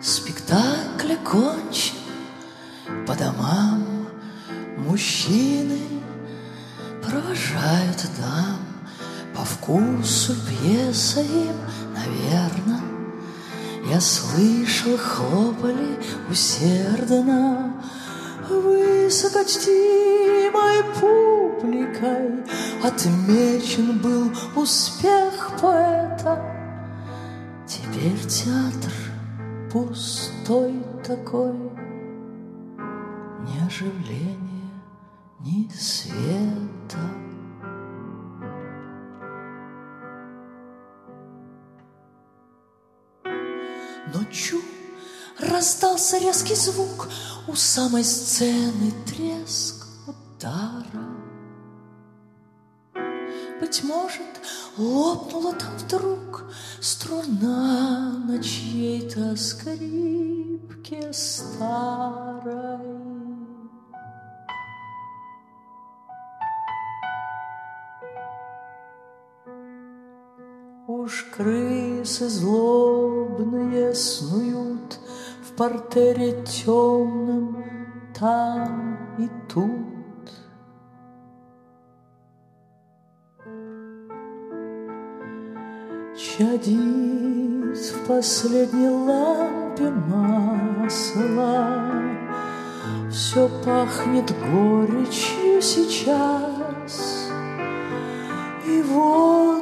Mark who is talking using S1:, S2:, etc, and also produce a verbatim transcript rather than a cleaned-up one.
S1: Спектакль окончен, по домам мужчины провожают дам. По вкусу пьеса им, наверно, я слышал, хлопали усердно. Высокочтимой публикой отмечен был успех поэта. Теперь театр пустой такой, ни оживления, ни света. Но чу, раздался резкий звук, у самой сцены треск удара. Быть может, лопнула там вдруг струна на чьей-то скрипке старой. Уж крысы злобные снуют в партере темном там и тут. Чадит в последней лампе масло, все пахнет горечью сейчас, и вот